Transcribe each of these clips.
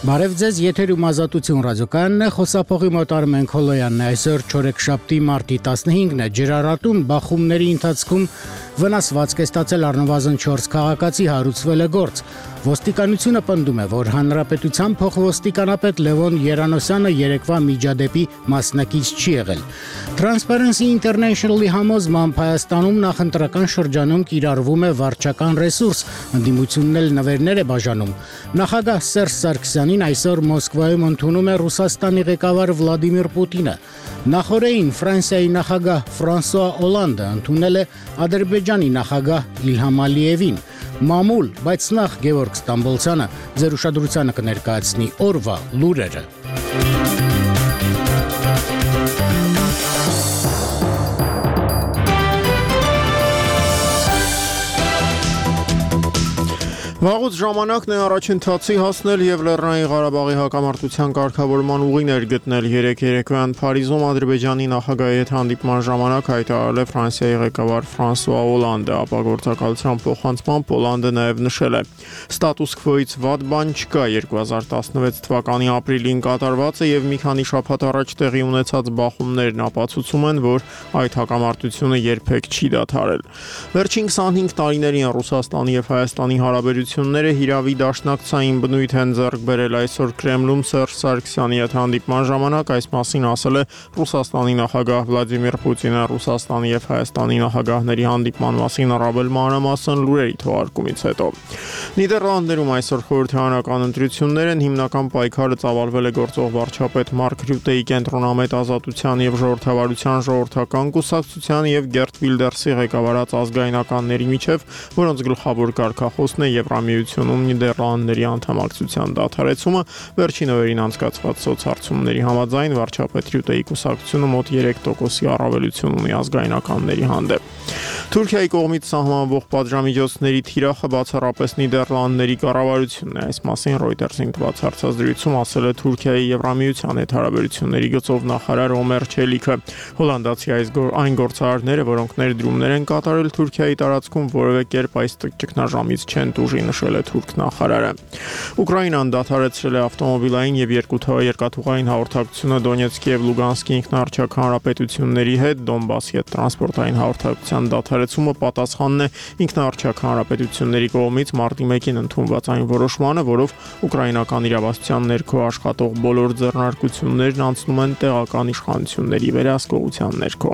Բարև ձեզ, եթերում Ազատություն ռադիոկայանն է, խոսափողի մոտ Արմեն Քոլոյանն է, այսօր չորեքշաբթի մարտի 15-ն է, ջրառատում բախումների ընթացքում վնասվածք է ստացել առնվազն 4 քաղաքացի, հարուցվել է գործ։ Ոստիկանությունը պնդում է, որ հանրապետության փոխոստիկանապետ Լևոն Երանոսյանը երեկվա միջադեպի մասնակից չի եղել։ Transparency International-ի համոզմամբ Հայաստանում նախընտրական շրջանում կիրառվում է վարչական ռեսուրս, ընդդիմությունն էլ նվերներ է բաժանում։ Նախագահ Սերժ Սարգսյանին այսօր Մոսկվայում ընդունում է Ռուսաստանի ղեկավար Վլադիմիր Պուտինը։ Նախորդին Ֆրանսիայի նախագահ Ֆրանսուଆ Օլանդը ընդունել է Ադրբեջանի նախագահ Իլհամ Ալիևին։ Մամուլ, բայց նախ Գևորգ Ստամբոլցյանը ձեր ուշադրությանը կներկայացնի օրվա լուրերը։ Վաղուց ժամանակն է առաջընթացի հասնել եւ Լեռնային Ղարաբաղի հակամարտության կարգավորման ուղիներ գտնել։ Երեկոյան Փարիզում Ադրբեջանի նախագահի հետ հանդիպման ժամանակ հայտարարել է Ֆրանսիայի ղեկավար Ֆրանսուଆ Օլանդը, ապա գործակալության փոխանցմամբ Օլանդը նաեւ նշել է. Ստատուս քվոից վատ բան չկա, 2016 թվականի ապրիլին կատարվածը եւ մի քանի շաբաթ առաջ տեղի ունեցած բախումներն ապացուցում են, որ այդ հակամարտությունը երբեք չի դադարել։ Վերջին 25 տարիներին Ռուսաստանի եւ Հայաստանի հարաբերությունները հիրավի դաշնակցային բնույթ են ձեռք բերել։ Այսօր Կրեմլում Սերժ Սարգսյանի հետ հանդիպման ժամանակ այս մասին ասել է Ռուսաստանի նախագահ Վլադիմիր Պուտինը։ Ռուսաստանի եւ Հայաստանի նախագահների հանդիպման մասին առավել մանրամասն լուրերի թողարկումից հետո։ Նիդերլանդներում այսօր խորհրդարանական ընտրություններ են, հիմնական պայքարը ծավալվել է գործող վարչապետ Մարկ Ռյուտեի կենտրոնամետ Ազատության եւ ժողովրդավարության ժողովրդական կուսակցության եւ Գերտ Վիլդերսի ղեկավարած ազգայնականների միջև, որոնց գլխավոր կարգախոսն է Եվրամիությունում Նիդերլանդների անդամակցության դադարեցումը, վերջին օրերին անցկացված սոցհարցումների համաձայն վարչապետ Ռյուտեի կուսակցությունը մոտ 3%-ի առավելություն ունի ազգայնականների հանդեպ։ Թուրքիայի կողմից սահմանվող պատժամիջոցների թիրախը բացառապես Նիդերլանդների կառավարությունն է։ Այս մասին Reuters-ին տված հարցազրույցում ասել է Թուրքիայի Եվրամիության հետ հարաբերությունների գծով նախարար Օմեր Չելիքը։ Հոլանդացի այն գործարարները, որոնք ներդրումներ են կատարել Թուրքիայի տարածքում, որևէ կերպ այս ճգնաժամից չեն տուժի, նշել է թուրք նախարարը։ Ուկրաինան դադարեցրել է ավտոմոբիլային եւ երկաթուղային հաղորդակցությունը Դոնեցկի եւ Լուգանսկի ինքնաարչակ հանրապետությունների հետ։ Դոնբասի հետ տրանսպորտային հաղորդակցության դադարեցումը պատասխանն է ինքնաարչակ հանրապետությունների կողմից մարտի 1-ին ընդունված այն որոշմանը, որով ուկրաինական իրավասության ներքո աշխատող բոլոր ձեռնարկություններն անցնում են տեղական իշխանությունների վերահսկողության ներքո։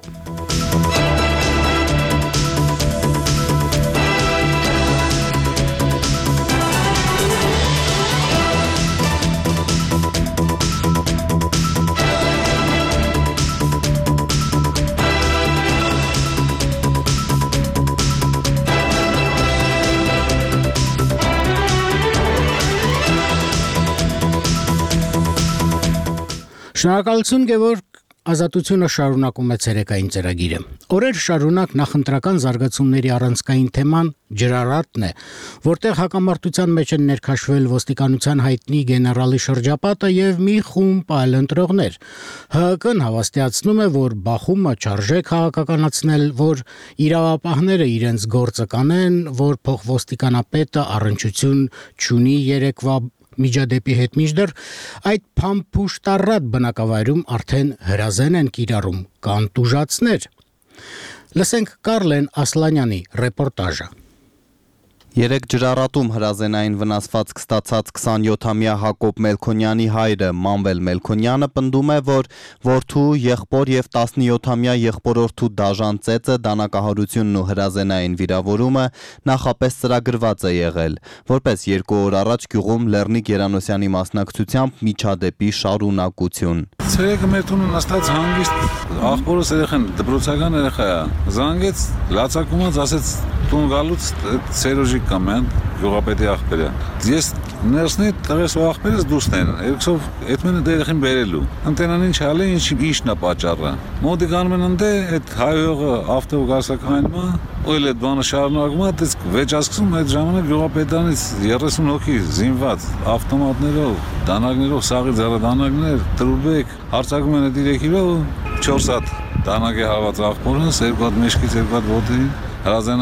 Շնորհակալություն Գևորգ, Ազատությունը շարունակում է ցերեկային ծրագիրը։ Օրեր շարունակ նախընտրական զարգացումների առանցքային թեման ջրառատն է, որտեղ հակամարտության մեջ են ներքաշվել ոստիկանության հայտնի գեներալի շրջապատը եւ մի խումբ այլ ընտրողներ։ ՀՀԿ-ն հավաստիացնում է, որ բախումը չարժե քաղաքականացնել, որ իրավապահները իրենց գործը կանեն, որ փոխոստիկանապետը առնչություն չունի երեկվա միջադեպի հետ, մինչդեռ այդ փամփուշտառատ բնակավայրում արդեն հրազեն են կիրառում, կան տուժածներ։ Լսենք Կարլեն Ասլանյանի ռեպորտաժը։ Երեք ջրառատում հրազենային վնասվածք ստացած 27-ամյա Հակոբ Մելքոնյանի հայրը Մանվել Մելքոնյանը պնդում է, որ որդու, եղբոր եւ 17-ամյա եղբորորդու դաժան ծեծը, դանակահարությունն ու հրազենային վիրավորումը նախապես ծրագրված է եղել, որպես 2 օր առաջ գյուղում Լեռնիկ Երանոսյանի մասնակցությամբ միջադեպի շարունակություն։ Ցերեկը մեր տունը նստած հանգիստ աղբորս երեխան դպրոցական երեխա է, զանգեց, լացակումած ասեց տուն գալուց Սերոժի կամ են գյուղապետի աղբերը։ Ես ներսնի տղես ու աղբերս դուրսն են, երկսով այդ մենը դերեխին բերելու։ Ընտենան ինչ հալ է, ինչն է պատճառը։ Մոտի գանում են ընդ այդ հայողը ավտո գասակայինը, ու էլ այդ բանը շարունակում է, դες վեճասկսում այդ ժամանակ գյուղապետանից 30 հոգի զինված ավտոմատներով, դանակներով, սաղի ձեռադանակներ, տրուբեք, հարցակում են այդ 3 կիլո 4 հատ դանակ է հավաց աղբորս, 2 հատ մեջքից 2 հատ ոտի, հրազենային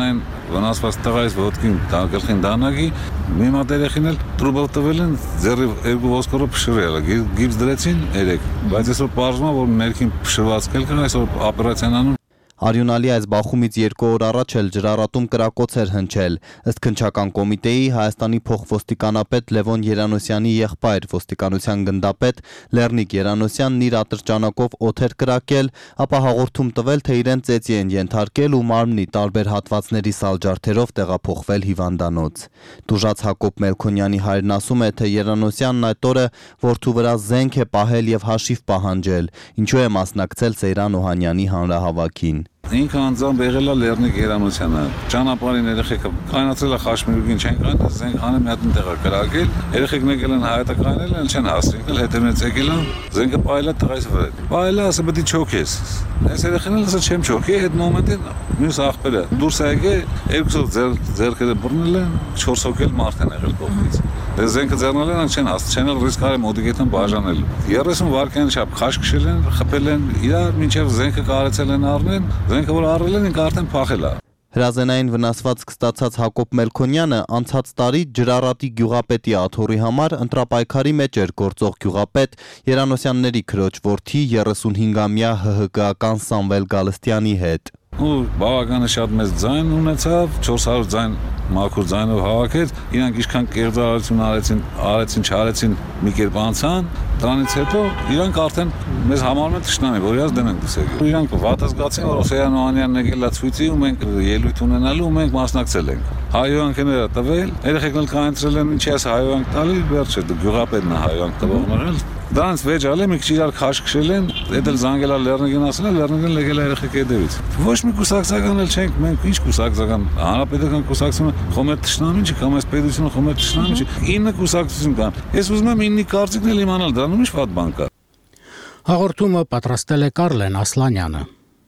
վնասված տղայից ոտքին գլխին դանագի, մի մատ երեխին էլ տրուբով տվել են, ձեռի երկու ոսկորը փշրել, գիպս դրեցին 3, բայց այսօր պարզվում է, որ ներքին փշրված կելքը այսօր օպերացիան անում։ Արյունալի այս բախումից 2 օր առաջ էլ ջրառատում կրակոց էր հնչել։ Ըստ քննչական կոմիտեի Հայաստանի փոխոստիկանապետ Լևոն Երանոսյանի եղբայր ոստիկանության գնդապետ Լեռնիկ Երանոսյանն իր ատրճանակով օդ էր կրակել, ապա հաղորդում տվել, թե իրեն ծեծի են ենթարկել ու մարմնի տարբեր հատվածների սալջարդերով տեղափոխվել հիվանդանոց։ Տուժած Հակոբ Մելքոնյանի հայրն ասում է, թե Երանոսյանն այդ օրը որդու վրա զենք է պահել եւ հաշիվ պահանջել, ինչու է մասնակցել Սեյրան Օհանյանի հանրահավաքին։ Ինքը անձամբ եղել է Լեռնիկ Երանոսյանը, ճանապարհին երեխեքը կանացել է խաշմիրուկին չեն կանել, զենք հանը մի հատ տեղ կրակել, երեխեքն եկել են հայտը կանել են, չեն հասցրել, հետևից եկել են, զենքը պայել է տղայից վրա։ Պայել է, ասա պետք է չոքես։ Այս երեխան ասա չեմ չոքի, այդ մոմենտին մյուս աղբերը դուրս է եկել, երկուսով ձեռքերը բռնել են, 4 հոգել մարդ են եղել կողմից։ Զենքը ձեռնել են, չեն հասցրել, ռիսկ արել մոդիկետն բաժանել։ 30 վայրկյան չափ քաշ քշել են, խփել են, իրար մինչև զենքը կարեցել են առնել, զենքը որ առել են, ինքը արդեն փախել է։ Հրազենային վնասվածք ստացած Հակոբ Մելքոնյանը անցած տարի Ջրառատի գյուղապետի աթոռի համար ընտրապայքարի մեջ էր գործող գյուղապետ Երանոսյանների քրոջ որդի 35-ամյա ՀՀԿ-ական Սամվել Գալստյանի հետ։ Ու բավականին շատ մեծ ձայն ունեցավ, 400 ձայն մաքուր ձայնով հավաքեց, իրանք ինչքան կերձարարություն արեցին, չարեցին մի կերպ անցան, դրանից հետո իրանք արդեն մեզ համարում են թշնամի, որ իրաց դեն են դսել։ Իրանք վատ զգացին, որ Սեյրան Օհանյանն եկել է ցույցի ու մենք ելույթ ունենալու ու մենք մասնակցել ենք։ Հայոյանքները տվել, երեխեքն էլ կանցրել են, ինչի՞ էս հայոյանք տալի, վերջը գյուղապետն է հայոյանք տվողն եղել։ Դրանց վեճ ալի մի քիչ իրար քաշ քշել են, դա էլ զանգելա Լեռնիկին ասել, Լեռնիկին եկել է երեխեք հետևից։ Ոչ մի կուսակցական էլ չենք, մենք ինչ կուսակցական, հանրապետական կուսակցությունը խոմեր թշնամին չի, կամ այս պետությունը խոմեր թշնամին չի։ 9 կուսակցություն կան։ Ես ուզում եմ 9-ի կարծիքն էլ իմանալ, դրանում ինչ վատ բան կա։ Հաղորդումը պատրաստել է Կարլեն Ասլանյանը։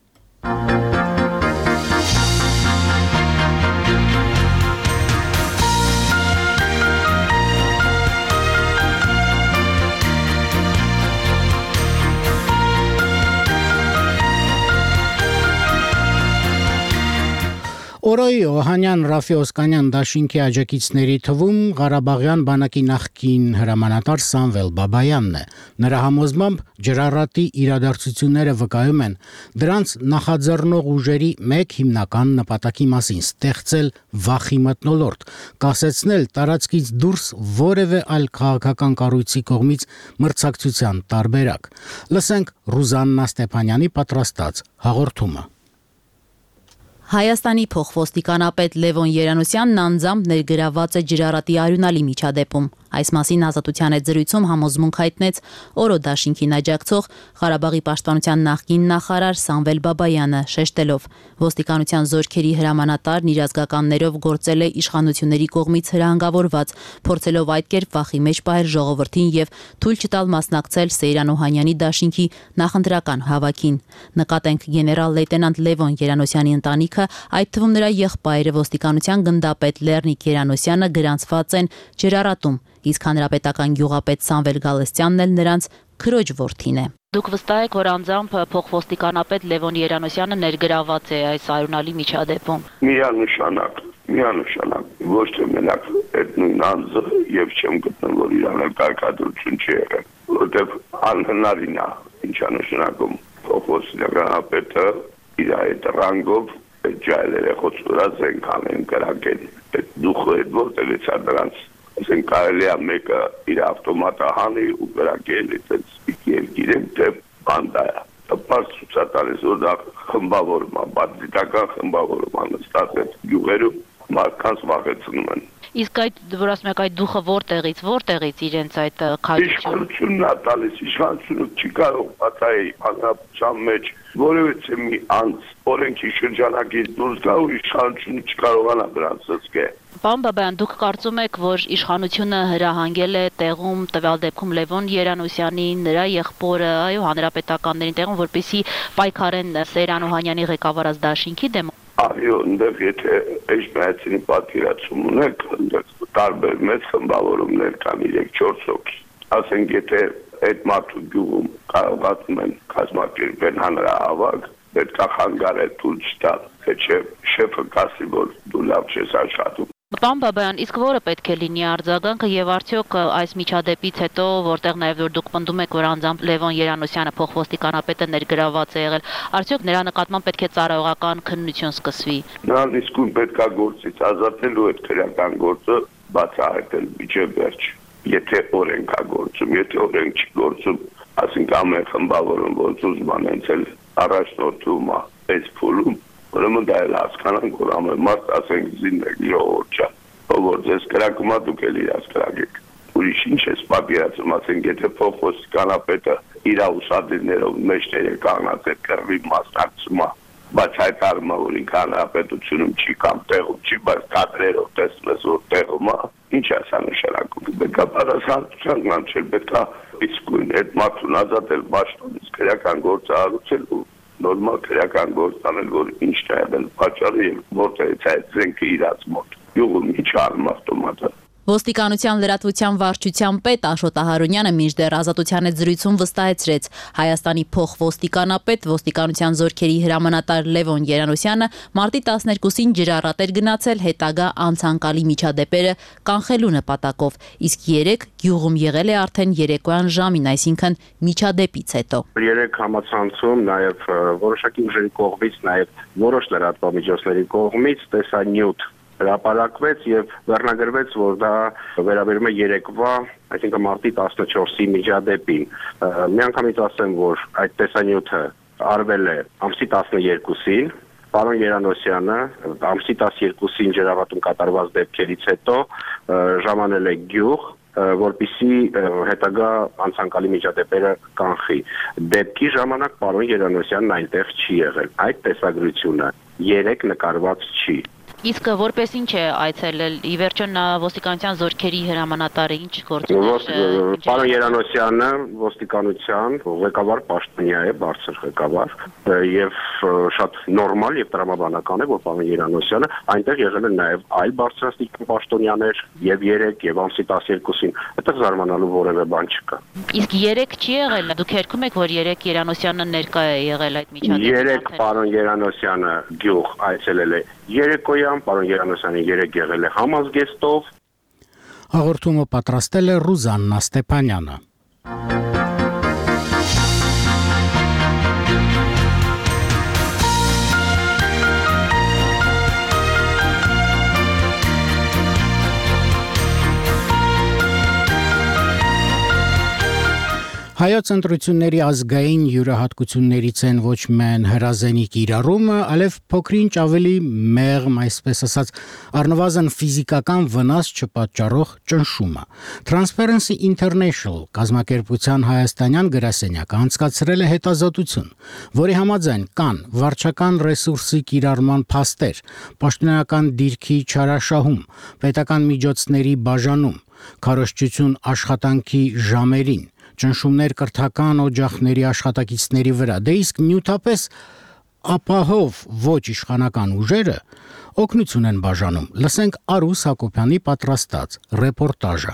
Օրոյի Օհանյան Ռաֆի Օսկանյան դաշինքի աջակիցների թվում Ղարաբաղյան բանակի նախկին հրամանատար Սամվել Բաբայանն է։ Նրա համոզմամբ ջրառատի իրադարձությունները վկայում են դրանց նախաձեռնող ուժերի մեկ հիմնական նպատակի մասին՝ ստեղծել վախի մթնոլորտ, կասեցնել տարածքից դուրս որևէ այլ քաղաքական կառույցի կողմից մրցակցության տարբերակ։ Լսենք Ռուզաննա Ստեփանյանի պատրաստած հաղորդումը։ Հայաստանի փոխոստիկանապետ Լևոն Երանոսյանն անձամբ ներգրաված է Ջրառատի արյունալի միջադեպում։ Այս մասին Ազատության հետ զրույցում համոզմունք հայտնեց Օրո դաշինքին աջակցող Ղարաբաղի պաշտպանության նախկին նախարար Սամվել Բաբայանը, շեշտելով. ոստիկանության զորքերի հրամանատարն իր ազգականներով գործել է իշխանությունների կողմից հրահանգավորված, փորձելով այդ կերպ վախի մեջ պահել ժողովրդին եւ թույլ չտալ մասնակցել Սեյրան Օհանյանի դաշինքի նախընտրական հավաքին։ Նկատենք գեներալ լեյտենանտ Լևոն Երանոսյանի ընտանիքը, այդ թվում նրա եղբայրը ոստիկանության գնդապետ Լեռնիկ Երանոսյանը գրանցված են Ջրառատում, իսկ հանրապետական գյուղապետ Սամվել Գալստյանն էլ նրանց քրոջ որդին է։ Դուք վստահ եք, որ անձամբ փոխոստիկանապետ Լևոն Երանոսյանը ներգրաված է այս արյունալի միջադեպում։ Միանշանակ, ոչ թե մենակ այդ նույն անձը եւ չեմ գտնում, որ իրան կարգադրություն չի եղել, որովհետեւ անհնարին է, ինչա նշանակում փոխոստիկանապետը իր այդ ռանգով ջայլերը խոցուրած են կանեն կրակեն, այդ դուխը այդ որտեղից է դրանց ասեն կարելի է մեկը իր ավտոմատը հանի ու կրակել այդպես երկիրը դե բանդա է պարզ ցուցատալիս որ դա խմբավորում է բացիկական խմբավորում է նստած այդ գյուղերում մարդկանց վախեցնում են Իսկ այդ որ ասում եք այդ դուխը որտեղից իրենց այդ քաջությունն է տալիս իշխանությունը չի կարող պատահի հանրապետության մեջ որևէ մի անձ օրենքի շրջանակից դուրս գա ու իշխանությունը չկարողանա դրանց զսկել Պարոն Բաբայան, դուք կարծում եք, որ իշխանությունը հրահանգել է տեղում տվյալ դեպքում Լևոն Երանոսյանին, նրա եղբորը, այո, հանրապետականներին տեղում, որպեսզի պայքարեն Սեյրան Օհանյանի ղեկավարած դաշինքի դեմ։ Այո, այնտեղ եթե էջմայացի պատկերացում ունեք, այնտեղ տարբեր մեծ խմբավորումներ կան 3-4 հոգի։ Ասենք եթե այդ մարդու գյուղում կարողացնում են կազմակերպել հանրահավաք, պետք է խանգարել ցույց տալ, թե շեֆը կասի, որ դու լավ չես աշխատում։ Պարոն Բաբայան, իսկ որը պետք է լինի արձագանքը եւ արդյոք այս միջադեպից հետո, որտեղ նաեւ որ դուք պնդում եք, որ անձամբ Լևոն Երանոսյանը փոխոստիկանապետը ներգրաված է եղել, արդյոք նրա նկատմամբ պետք է ծառայողական քննություն սկսվի։ Նրան իսկույն պետք է գործից ազատելու այդ քրեական գործը բացահայտել միջև վերջ։ Եթե օրենք է գործում, եթե օրենք չի գործում, ասենք ամեն խմբավորում ոնց ուզում անենց էլ առաջնորդում է այս փուլում, ուրեմն դա էլ հասկանանք, որ ամեն մարդ ասենք զիններ իրողորդ չա, որ ձեզ կրակում է, դուք էլ իրաց կրակեք։ Ուրիշ ինչ ես պատկերացնում, ասենք եթե փոխոստիկանապետը իր ուսադիրներով մեջտեղ է կանգնած այդ կռվի մասնակցում է, բայց հայտարարում է, որ ինքը հանրապետությունում չի կամ տեղում չի, բայց կադրերով տեսնում ես, որ տեղում է, ինչ է սա նշանակում։ Պետք է պատասխանատվության կանչել, պետք է իսկույն այդ մարդուն ազատել պաշտոնից, քրեական գործարարել ու նորմալ քրեական գործ անել, որ ինչն է եղել պատճառը եւ որտեղից է այդ զենքը իրաց մոտ։ Յուղում ինչ արում ավտոմատը։ Ոստիկանության լրատվության վարչության պետ Աշոտ Ահարոնյանը մինչդեռ ազատության հետ զրույցում վստահեցրեց Հայաստանի փոխոստիկանապետ ոստիկանության զորքերի հրամանատար Լևոն Երանոսյանը մարտի 12-ին ջրառատ էր գնացել հետագա անցանկալի միջադեպերը կանխելու նպատակով, իսկ 3 գյուղում եղել է արդեն երեկոյան ժամին, այսինքն միջադեպից հետո։ 3 համացանցում նաև որոշակի ուժերի կողմից, նաև որոշ լրատվամիջոցների կողմից տեսանյութ հրապարակվեց եւ վերնագրվեց, որ դա վերաբերում է երեկվա, այսինքն մարտի 14-ի միջադեպին։ Միանգամից ասեմ, որ այդ տեսանյութը արվել է ամսի 12-ին, պարոն Երանոսյանը ամսի 12-ին ջրավատում կատարված դեպքերից հետո ժամանել է գյուղ, որպեսզի հետագա անցանկալի միջադեպերը կանխի։ Դեպքի ժամանակ պարոն Երանոսյանն այնտեղ չի եղել։ Այդ տեսագրությունը 3 նկարված չի։ Իսկ որպես ինչ է այցելել, ի վերջո նա ոստիկանության զորքերի հրամանատարը ինչ գործում։ Պարոն Երանոսյանը ոստիկանության ղեկավար պաշտոնյա է, բարձր ղեկավար, եւ շատ նորմալ եւ տրամաբանական է, որ պարոն Երանոսյանը այնտեղ եղել են նաեւ այլ բարձրաստիճան պաշտոնյաներ եւ 3 եւ ամսի 12-ին, այդտեղ զարմանալու որևէ բան չկա։ Իսկ 3 չի եղել, դուք երգում եք, որ 3 Երանոսյանը ներկա է եղել այդ միջադեպին։ 3 պարոն Երանոսյանը գյուղ այցելել է երեկոյան, պարոն Երանոսյանը 3 եղել է համազգեստով։ Հաղորդումը պատրաստել է Ռուզաննա Ստեփանյանը։ Հայոց ընտրությունների ազգային յուրահատկություններից են ոչ միայն հրազենի կիրառումը, այլև փոքրինչ ավելի մեղմ, այսպես ասած, առնվազն ֆիզիկական վնաս չպատճառող ճնշումը։ Transparency International կազմակերպության հայաստանյան գրասենյակը անցկացրել է հետազոտություն, որի համաձայն կան վարչական ռեսուրսի կիրառման փաստեր, պաշտոնական դիրքի չարաշահում, պետական միջոցների բաժանում, քարոզչություն աշխատանքի ժամերին, ճնշումներ կրթական օջախների աշխատակիցների վրա, դե իսկ նյութապես ապահով ոչ իշխանական ուժերը օգնություն են բաժանում։ Լսենք Արուս Հակոբյանի պատրաստած ռեպորտաժը։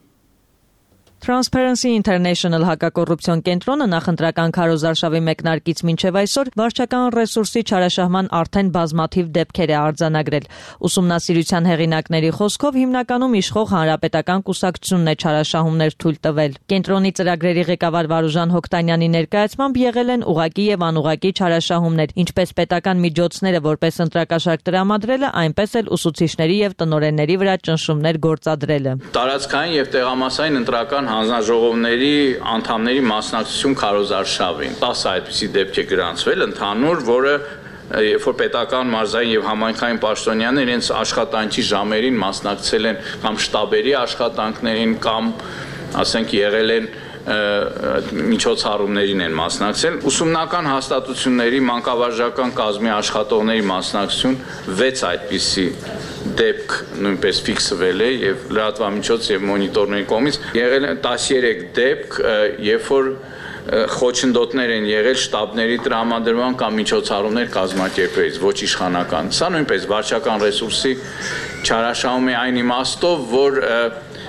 Transparency International հակակոռուպցիոն կենտրոնը նախընտրական քարոզարշավի մեկնարկից մինչև այսօր վարչական ռեսուրսի չարաշահման արդեն բազմաթիվ դեպքեր է արձանագրել։ Ուսումնասիրության հեղինակների խոսքով հիմնականում իշխող հանրապետական կուսակցությունն է չարաշահումներ թույլ տվել։ Կենտրոնի ծրագրերի ղեկավար Վարուժան Հոկտանյանի ներկայացմամբ եղել են ուղղակի եւ անուղղակի չարաշահումներ, ինչպես պետական միջոցները որպես ընտրակաշարք տրամադրելը, այնպես էլ ուսուցիչների եւ տնօրենների վրա ճնշումներ գործադրելը։ Տարածքային եւ տեղամասային ընտրական հանձնաժողովների անդամների մասնակցություն քարոզարշավին 10 այդպիսի դեպք է գրանցվել ընդհանուր, որը երբ որ պետական մարզային եւ համայնքային պաշտոնյաներ իրենց աշխատանքի ժամերին մասնակցել են կամ շտաբերի աշխատանքներին կամ ասենք եղել են միջոցառումներին են մասնակցել, ուսումնական հաստատությունների մանկավարժական կազմի աշխատողների մասնակցություն 6 այդպիսի դեպք նույնպես ֆիքսվել է եւ լրատվամիջոց եւ մոնիտորների կողմից եղել են 13 դեպք, երբ որ խոչընդոտներ են եղել շտաբների տրամադրման կամ միջոցառումներ կազմակերպելիս ոչ իշխանական։ Սա նույնպես վարչական ռեսուրսի չարաշահում է այն իմաստով, որ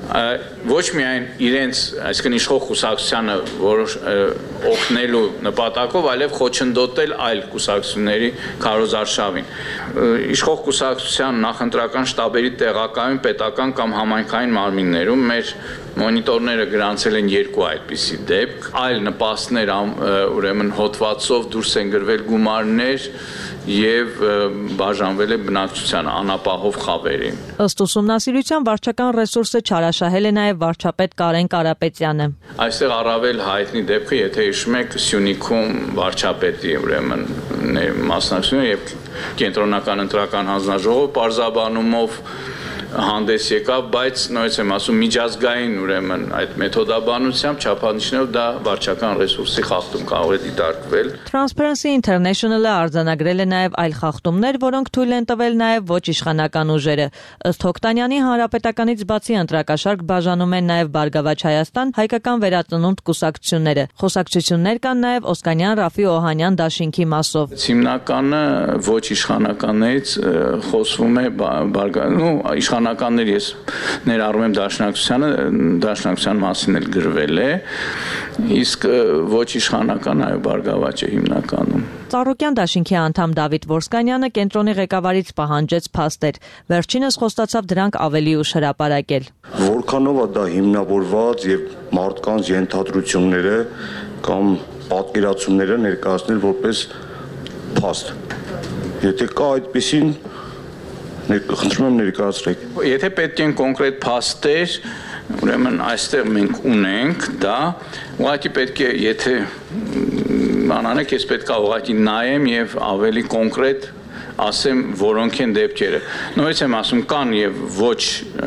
ոչ միայն իրենց, այսինքն իշխող կուսակցությանը որոշ օգնելու նպատակով, այլև խոչընդոտել այլ կուսակցությունների քարոզարշավին։ Իշխող կուսակցության նախընտրական շտաբերի տեղակայում պետական կամ համայնքային մարմիններում մեր մոնիտորները գրանցել են 2 այդպիսի դեպք, այլ նպաստներ ուրեմն հոդվածով դուրս են գրվել գումարներ եւ բաժանվել է բնակչության անապահով խավերի։ Ըստ ուսումնասիրության վարչական ռեսուրսը չարաշահել է նաև վարչապետ Կարեն Կարապետյանը։ Այստեղ առավել հայտնի դեպքը, եթե հիշում եք, Սյունիքում վարչապետի ուրեմն մասնակցությունը եւ կենտրոնական ընտրական հանձնաժողովը պարզաբանումով հանդես եկավ, բայց նույնպես եմ ասում միջազգային ուրեմն այդ մեթոդաբանությամբ չափանիշներով դա վարչական ռեսուրսի խախտում կարող է դիտարկվել։ Transparency International-ը արձանագրել է նաև այլ խախտումներ, որոնք թույլ են տվել նաև ոչ իշխանական ուժերը։ Ըստ Հոկտանյանի հանրապետականից բացի ընտրակաշարք բաժանում են նաև Բարգավաճ Հայաստան, Հայկական վերածնունդ կուսակցությունները։ Խոսակցություններ կան նաև Օսկանյան Ռաֆի Օհանյան դաշինքի մասով։ Հիմնականը ոչ իշխանականներից խոսվում է իշխանականներ ես ներառում եմ դաշնակցության մասին էլ գրվել է, իսկ ոչ իշխանական այո Բարգավաճ է հիմնականում։ Ծառուկյան դաշինքի անդամ Դավիթ Որսկանյանը կենտրոնի ղեկավարից պահանջեց փաստեր։ Վերջինս խոստացավ դրանք ավելի ուշ հրապարակել։ Որքանով է դա հիմնավորված եւ մարդկանց ենթադրությունները կամ պատկերացումները ներկայացնել որպես փաստ։ Եթե կա այդպեսին խնդրում եմ ներկայացրեք։ Եթե պետք են կոնկրետ փաստեր, ուրեմն այստեղ մենք ունենք դա, ուղղակի պետք է, եթե անանեք, ես պետք է ուղղակի նայեմ եւ ավելի կոնկրետ ասեմ, որոնք են դեպքերը։ Նույնպես եմ ասում, կան եւ ոչ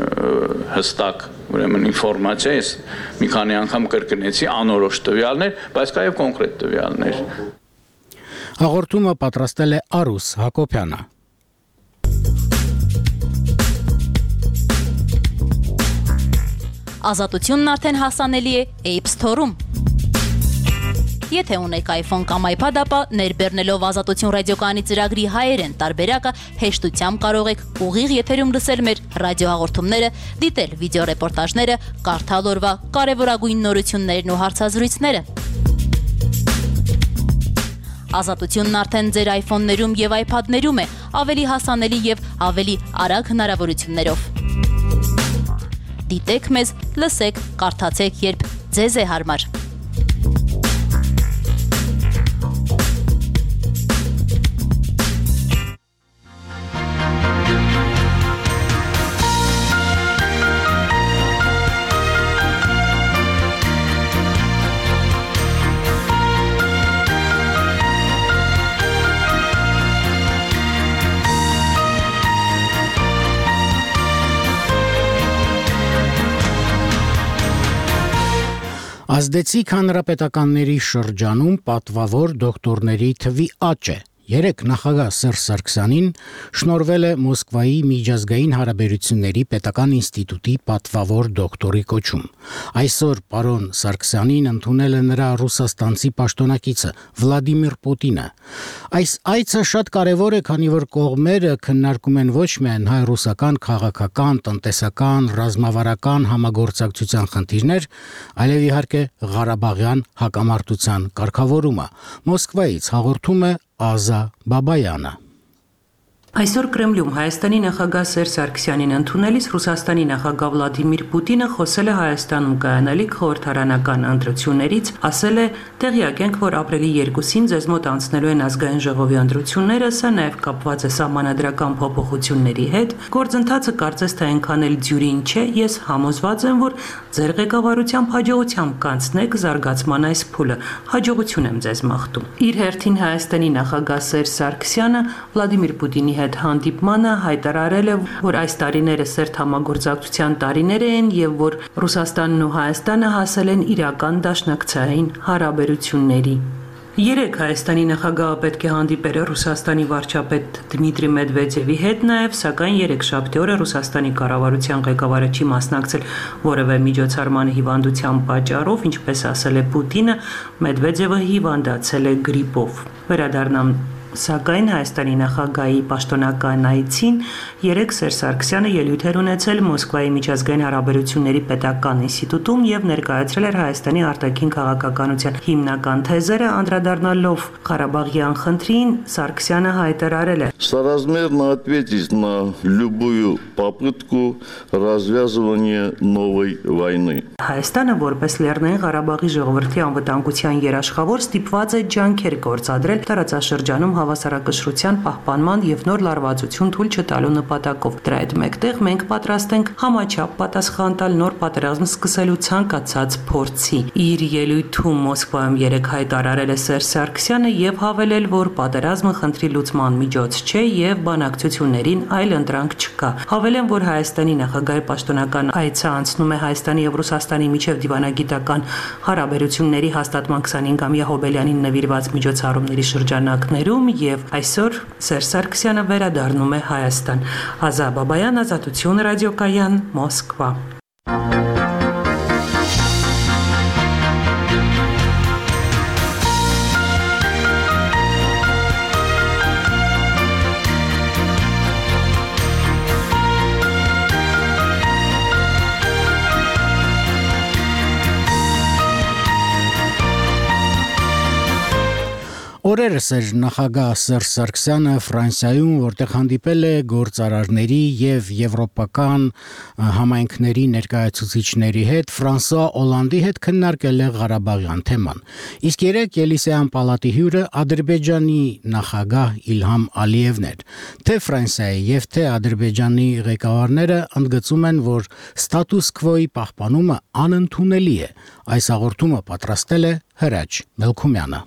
հստակ ուրեմն ինֆորմացիա, ես մի քանի անգամ կրկնեցի անորոշ տվյալներ, բայց կա եւ կոնկրետ տվյալներ։ Հաղորդումը պատրաստել է Արուս Հակոբյանը։ Ազատությունն արդեն հասանելի է App Store-ում։ Եթե ունեք iPhone կամ iPad, ապա ներբեռնելով Ազատություն ռադիոկայանի ծրագրի հայերեն տարբերակը հեշտությամբ կարող եք ուղիղ եթերում լսել մեր ռադիոհաղորդումները, դիտել վիդեոռեպորտաժները, կարդալ օրվա կարևորագույն նորություններն ու հարցազրույցները։ Ազատությունն արդեն ձեր iPhone-ներում եւ iPad-ներում է, ավելի հասանելի եւ ավելի արագ հնարավորություններով։ Դիտեք մեզ, լսեք, կարդացեք, երբ ձեզ է հարմար։ Ազդեցիկ հանրապետականների շրջանում պատվավոր դոկտորների թվի աճ է։ Երեկ նախագահ Սերժ Սարգսյանին շնորհվել է Մոսկվայի միջազգային հարաբերությունների պետական ինստիտուտի պատվավոր դոկտորի կոչում։ Այսօր պարոն Սարգսյանին ընդունել է նրա ռուսաստանցի պաշտոնակիցը Վլադիմիր Պուտինը։ Այս այցը շատ կարևոր է, քանի որ կողմերը քննարկում են ոչ միայն հայ-ռուսական քաղաքական, տնտեսական, ռազմավարական համագործակցության խնդիրներ, այլև իհարկե Ղարաբաղյան հակամարտության կարգավորումը։ Մոսկվայից հաղորդում է Ազա Բաբայանը։ Այսօր Կրեմլում Հայաստանի նախագահ Սերժ Սարգսյանին ընդունելիս Ռուսաստանի նախագահ Վլադիմիր Պուտինը խոսել է Հայաստանում կայանալիք խորհրդարանական ընտրություններից, ասել է՝ տեղյակ ենք, որ ապրիլի 2-ին ձեզ մոտ անցնելու են ազգային ժողովի ընտրությունները, սա նաև կապված է սահմանադրական փոփոխությունների հետ, գործընթացը կարծես թե այնքան էլ դյուրին չէ, ես համոզված եմ, որ ձեր ղեկավարությամբ հաջողությամբ կանցնեք զարգացման այս փուլը, հաջողություն եմ ձեզ մաղթում։ Իր հերթին Հայաստանի նախագահ Սերժ Սարգսյանը Վլադիմիր Պուտինի հետ հանդիպմանը հայտարարել է, որ այս տարիները սերտ համագործակցության տարիներ են եւ որ Ռուսաստանն ու Հայաստանը հասել են իրական դաշնակցային հարաբերությունների։ Երեկ Հայաստանի նախագահը պետք է հանդիպեր Ռուսաստանի վարչապետ Դմիտրի Մեդվեդևի հետ նաև, սակայն երեքշաբթի օրը Ռուսաստանի կառավարության ղեկավարը չի մասնակցել որևէ միջոցառման հիվանդության պատճառով, ինչպես ասել է Պուտինը, Մեդվեդևը հիվանդացել է գրիպով։ Վերադառնամ Սակայն Հայաստանի նախագահի պաշտոնական այցին երեկ Սերժ Սարգսյանը ելույթ էր ունեցել Մոսկվայի միջազգային հարաբերությունների պետական ինստիտուտում եւ ներկայացրել էր Հայաստանի արտաքին քաղաքականության հիմնական թեզերը, անդրադառնալով Ղարաբաղյան խնդրին, Սարգսյանը հայտարարել է. Соразмерно ответить на любую попытку развязывания новой войны. Հայաստանը որպես Լեռնային Ղարաբաղի ժողովրդի անվտանգության երաշխավոր ստիպված է ջանքեր գործադրել տարածաշրջանում հավասարակշռության պահպանման եւ նոր լարվածություն թույլ չտալու նպատակով։ Դրա հետ մեկտեղ մենք պատրաստ ենք համաչափ պատասխան տալ նոր պատերազմ սկսելու ցանկացած փորձի։ Իր ելույթում Մոսկվայում երեկ հայտարարել է Սերժ Սարգսյանը եւ հավելել, որ պատերազմը խնդրի լուծման միջոց չէ եւ բանակցություններին այլ ընտրանք չկա։ Հավելեմ, որ Հայաստանի նախագահի պաշտոնական այցը անցնում է Հայաստանի եւ Ռուսաստանի միջև դիվանագիտական հարաբերությունների հաստատման 25-ամյա հոբելյանին նվիրված միջոցառումների շրջանակներում եւ այսօր Սերժ Սարգսյանը վերադառնում է Հայաստան։ Ազա Բաբայան, Ազատություն ռադիոկայան, Մոսկվա։ Օրերս էր նախագահ Սերժ Սարգսյանը Ֆրանսիայում, որտեղ հանդիպել է գործարարների եւ եվրոպական համայնքների ներկայացուցիչների հետ, Ֆրանսուଆ Օլանդի հետ քննարկել է Ղարաբաղյան թեման։ Իսկ երեկ Ելիսեյան պալատի հյուրը Ադրբեջանի նախագահ Իլհամ Ալիևն էր։ Թե Ֆրանսիայի եւ թե Ադրբեջանի ղեկավարները ընդգծում են, որ ստատուս քվոյի պահպանումը անընդունելի է։ Այս հաղորդումը պատրաստել է Հրաչ Մելքումյանը։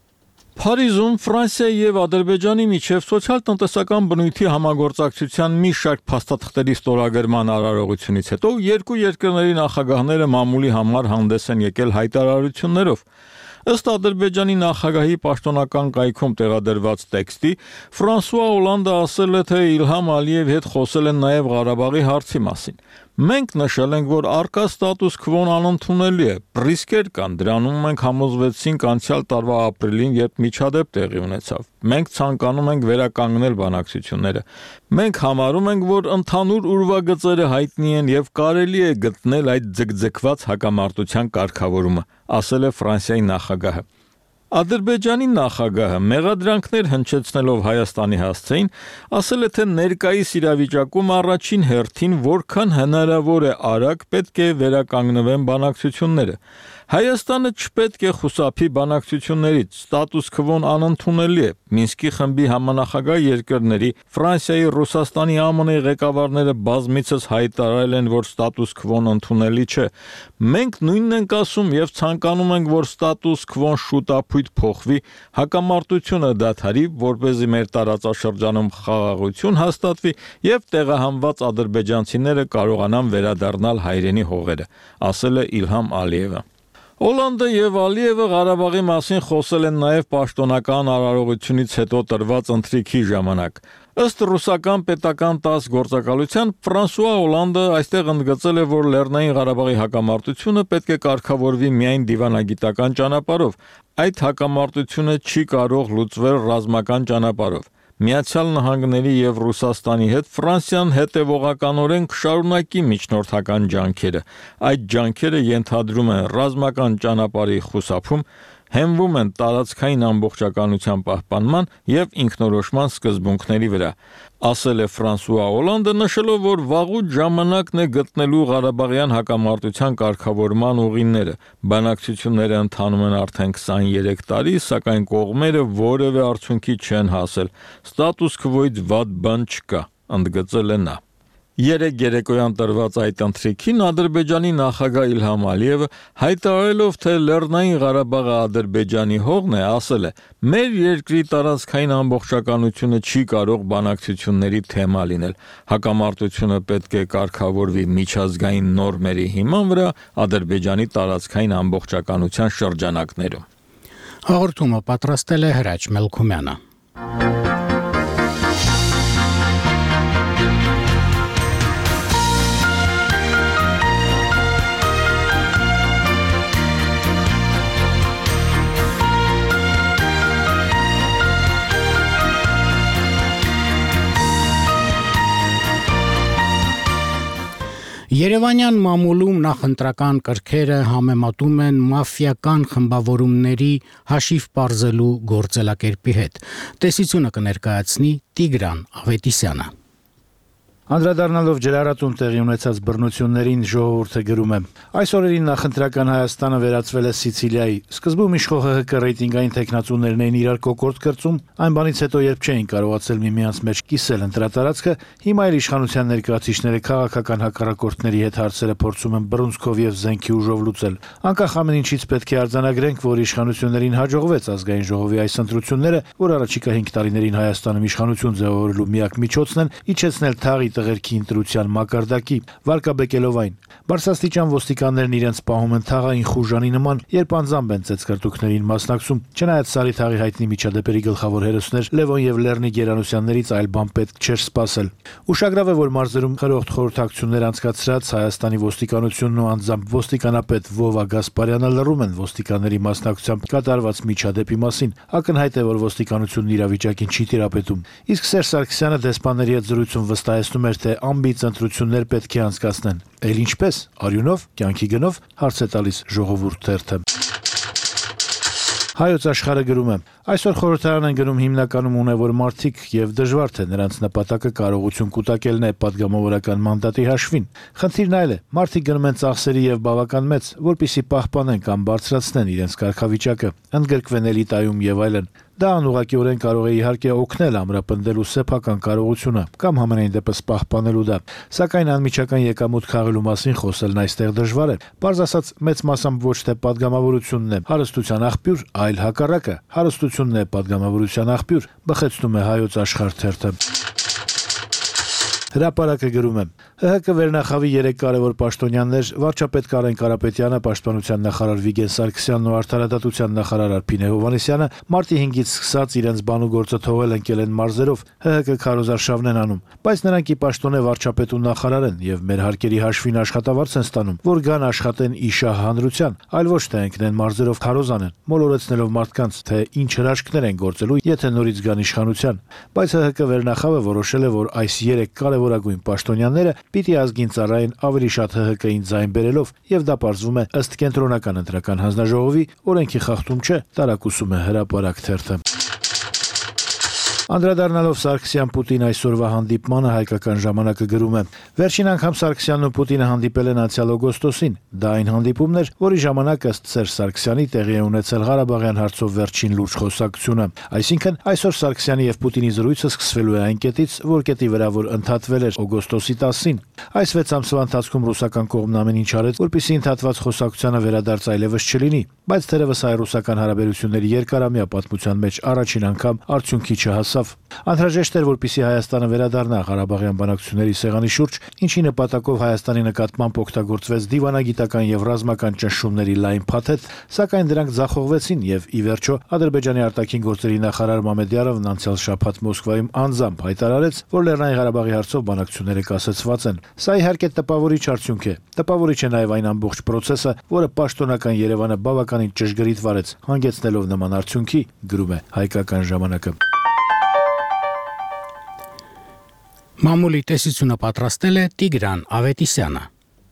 Փարիզում Ֆրանսիայի եւ Ադրբեջանի միջև սոցիալ-տնտեսական բնույթի համագործակցության մի շարք փաստաթղթերի ստորագրման արարողությունից հետո երկու երկրների նախագահները մամուլի համար հանդես են եկել հայտարարություններով։ Ըստ Ադրբեջանի նախագահի պաշտոնական կայքում տեղադրված տեքստի, Ֆրանսուଆ Օլանդը ասել է, թե Իլհամ Ալիևի հետ խոսել են նաև Ղարաբաղի հարցի մասին։ Մենք նշել ենք, որ առկա ստատուս քվոն անընդունելի է, ռիսկեր կան, դրանում մենք համոզվեցինք անցյալ տարվա ապրիլին, երբ միջադեպ տեղի ունեցավ։ Մենք ցանկանում ենք վերականգնել բանակցությունները։ Մենք համարում ենք, որ ընդհանուր ուրվագծերը հայտնի են եւ կարելի է գտնել այդ ձգձգված հակամարտության կարգավորումը, ասել է Ֆրանսիայի նախագահը։ Ադրբեջանի նախագահը մեղադրանքներ հնչեցնելով Հայաստանի հասցեին, ասել է, թե ներկայիս իրավիճակում առաջին հերթին որքան հնարավոր է արագ պետք է վերականգնվեն բանակցությունները։ Հայաստանը չպետք է խուսափի բանակցություններից, ստատուս քվոն անընդունելի է։ Մինսկի խմբի համանախագահ երկրների Ֆրանսիայի, Ռուսաստանի, ԱՄՆ-ի ղեկավարները բազմիցս հայտարարել են, որ ստատուս քվոն ընդունելի չէ։ Մենք նույնն ենք ասում եւ ցանկանում ենք, որ ստատուս քվոն շուտապույտ փոխվի, հակամարտությունը դադարի, որպեսզի մեր տարածաշրջանում խաղաղություն հաստատվի եւ տեղահանված ադրբեջանցիները կարողանան վերադառնալ հայրենի հողերը, ասել է Իլհամ Ալիևը։ Օլանդը եւ Ալիևը Ղարաբաղի մասին խոսել են նաև պաշտոնական արարողությունից հետո տրված ընթրիքի ժամանակ։ Ըստ ռուսական պետական ՏԱՍՍ գործակալության Ֆրանսուଆ Օլանդը այստեղ ընդգծել է, որ Լեռնային Ղարաբաղի հակամարտությունը պետք է կարգավորվի միայն դիվանագիտական ճանապարհով։ Այդ հակամարտությունը չի կարող լուծվել ռազմական ճանապարհով։ Միացյալ Նահանգների եւ Ռուսաստանի հետ Ֆրանսիան հետևողականորեն կշարունակի միջնորդական ջանքերը։ Այդ ջանքերը ենթադրում են ռազմական ճանապարհի խուսափում, հենվում են տարածքային ամբողջականության պահպանման եւ ինքնորոշման սկզբունքների վրա, ասել է Ֆրանսուଆ Օլանդը, նշելով, որ վաղուց ժամանակն է գտնելու Ղարաբաղյան հակամարտության կարգավորման ուղիները։ Բանակցությունները ընթանում են արդեն 23 տարի, սակայն կողմերը որևէ արդյունքի չեն հասել։ Ստատուս քվոից վատ բան չկա, ընդգծել է նա։ Երեկ երեկոյան տրված այդ ընթրիքին Ադրբեջանի նախագահ Իլհամ Ալիևը հայտարարելով, թե Լեռնային Ղարաբաղը Ադրբեջանի հողն է, ասել է. «Մեր երկրի տարածքային ամբողջականությունը չի կարող բանակցությունների թեմա լինել։ Հակամարտությունը պետք է կարգավորվի միջազգային նորմերի հիման վրա Ադրբեջանի տարածքային ամբողջականության շրջանակներում»։ Հաղորդումը պատրաստել է Հրաչ Մելքումյանը։ Երևանյան մամուլում նախընտրական կրքերը համեմատում են մաֆիական խմբավորումների հաշիվ պարզելու գործելակերպի հետ։ Տեսությունը կներկայացնի Տիգրան Ավետիսյանը։ Անդրադառնալով ջրառատում տեղի ունեցած բռնություններին ժողովուրդը գրում է. Այս օրերին նախընտրական Հայաստանը վերածվել է Սիցիլիայի։ Սկզբում իշխող ՀՀԿ ռեյտինգային տեխնացուներն էին իրար կոկորդ կրծում, այն բանից հետո երբ չէին կարողացել միմյանց մեջ կիսել ընտրատարածքը, հիմա էլ իշխանության ներկայացուցիչները քաղաքական հակառակորդների հետ հարցերը փորձում են բռունցքով եւ զենքի ուժով լուծել։ Անկախ ամեն ինչից պետք է արձանագրենք, որ իշխանություններին հաջողվեց ազգային ժողովի այս ընտրությունները, որ առաջիկա 5 տարիներին Հայաստանում իշխանություն ձևավորելու միակ միջոցն են, իջեցնել թաղի տղերքի ընտրության մակարդակի, վարկաբեկելով այն։ Բարձրաստիճան ոստիկաններն իրենց պահում են թաղային խուժանի նման, երբ անձամբ են ծեծկրտուքներին մասնակցում։ Չնայած Սարի թաղի հայտնի միջադեպերի գլխավոր հերոսներ Լևոն եւ Լեռնիկ Երանոսյաններից այլ բան պետք չէր սպասել։ Ուշագրավ է, որ մարզերում խորհրդ խորհրդակցություններ անցկացրած Հայաստանի ոստիկանությունն ու անձամբ ոստիկանապետ Վովա Գասպարյանը լռում են ոստիկանների մասնակցությամբ կատարված միջադեպի մասին։ Ակնհայտ է, որ ոստիկանությունն իրավիճակին չի տիրապետում։ Իսկ Սերժ Սարգսյանը դեսպանների հետ զրույցում վստահեցնում էր, թե անբիծ ընտրություններ պետք է անցկացնեն։ Էլ ինչպես, արյունով, կյանքի գնով, հարց է տալիս Ժողովուրդ թերթը։ Հայոց աշխարհը գրում է. այսօր խորհրդարան են գնում հիմնականում ունևոր մարդիկ եւ դժվար թե նրանց նպատակը կարողություն կուտակելն է падգամավորական մանդատի հաշվին։ Խնդիրն այլ է. մարդիկ գնում են ծախսերի եւ բավական մեծ, որպիսի պահպանեն կամ բարձրացնեն իրենց կարգավիճակը, ընդգրկվեն էլիտայում եւ այլն։ Դա անուղղակիորեն կարող է իհարկե օգնել ամրապնդելու սեփական կարողությունը կամ համենայն դեպս պահպանելու դա, սակայն անմիջական եկամուտ քաղելու մասին խոսելն այստեղ դժվար է։ Պարզ ասած, մեծ մասամբ ոչ թե падգամավորությունն է հարստության աղբյուր, այլ հակառակը, հարստությունն է падգամավորության աղբյուր, բխեցնում է Հայոց աշխարհ թերթը։ Հրապարակը գրում է. ՀՀԿ վերնախավի 3 կարևոր պաշտոնյաներ վարչապետ Կարեն Կարապետյանը, պաշտպանության նախարար Վիգեն Սարգսյանն ու արդարադատության նախարար Արփին Հովհաննիսյանը մարտի 5-ից սկսած իրենց բանուգործը թողել ընկել են մարզերով, ՀՀԿ քարոզարշավն են անում, բայց նրանք ի պաշտոնե վարչապետ ու նախարար են եւ մեր հարկերի հաշվին աշխատավարձ են ստանում, որ գան աշխատեն իշահ հանրության, այլ ոչ թե ընկնեն մարզերով քարոզ անեն, մոլորեցնելով մարդկանց, թե ինչ հրաշքներ են գործելու, եթե նորից գան իշխանության։ Բայց ՀՀԿ վերնախավը որոշել է, որ այս 3 կարևորագույն պաշտոնյաները պիտի ազգին ծառայեն ավելի շատ ՀՀԿ-ին ձայն բերելով, եւ դա պարզվում է ըստ կենտրոնական ընտրական հանձնաժողովի օրենքի խախտում չէ, տարակուսում է Հրապարակ թերթը։ Անդրադառնալով Սարգսյան-Պուտին այսօրվա հանդիպմանը հայկական ժամանակը գրում է. Վերջին անգամ Սարգսյանն ու Պուտինը հանդիպել են անցյալ օգոստոսին։ Դա այն հանդիպումն էր, որի ժամանակ ըստ Սերժ Սարգսյանի տեղի է ունեցել Ղարաբաղյան հարցով վերջին լուրջ խոսակցությունը։ Այսինքն, այսօր Սարգսյանի եւ Պուտինի զրույցը սկսվելու է այն կետից, որ կետի վրա որ ընդհատվել էր օգոստոսի 10-ին։ Այս 6 ամսվա ընթացքում ռուսական կողմն ամեն ինչ արեց, որպեսզի ընդհատված խոսակցությանը վերադարձ այլևս չլինի, բայց թերևս հայ-ռուսական հարաբերությունների երկարամյա պատմության մեջ առաջին անգամ արդյունքի չհասավ։ Անհրաժեշտ էր, որպեսզի Հայաստանը վերադառնա Ղարաբաղյան բանակցությունների սեղանի շուրջ, ինչի նպատակով Հայաստանի նկատմամբ օգտագործվեց դիվանագիտական եւ ռազմական ճնշումների լայն փաթեթ, սակայն դրանք ձախողվեցին եւ ի վերջո Ադրբեջանի արտաքին գործերի նախարար Մամեդյարովն անցյալ շաբաթ Մոսկվայում անձամբ հայտարարեց, որ Լեռնային Ղարաբաղի հարցով բանակցությունները կասեցված են։ Սա իհարկե տպավորիչ արդյունք է։ Տպավորիչ է նաեւ այն ամբողջ process-ը, որը պաշտոնական Երևանը բավականին ճշգրիտ վարեց, հանգեցնելով նման արդյունքի, գրում է հայկական ժամանակը։ Մամուլի տեսությունը պատրաստել է Տիգրան Ավետիսյանը։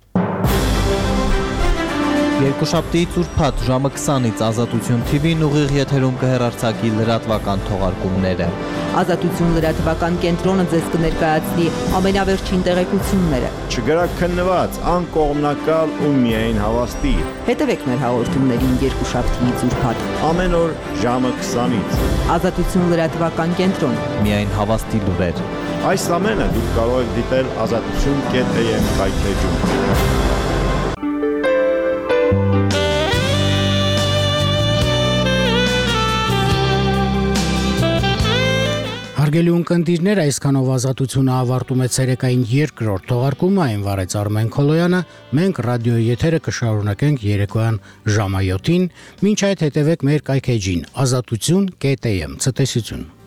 Երկուշաբթիից ուրբաթ ժամը 20-ից Ազատություն TV-ն ուղիղ եթերում կհեռարձակի լրատվական թողարկումները։ Ազատություն լրատվական կենտրոնը ձեզ կներկայացնի ամենավերջին տեղեկությունները։ Չգրակ քննված, անկողմնակալ ու միայն հավաստի։ Հետևեք մեր հաղորդումներին երկուշաբթիից ուրբաթ։ Ամեն օր ժամը 20-ից։ Ազատություն լրատվական կենտրոն։ Միայն հավաստի լուրեր։ Այս ամենը դուք կարող եք դիտել azatutun.am կայքեջում։ Հարգելի ունկնդիրներ, այսքանով Ազատությունը ավարտում է ցերեկային երկրորդ թողարկումը, այն վարեց Արմեն Քոլոյանը, մենք ռադիոյի եթերը կշարունակենք երեկոյան ժամը 7-ին, մինչ այդ հետևեք մեր կայքեջին azatutun.am, ցտեսություն։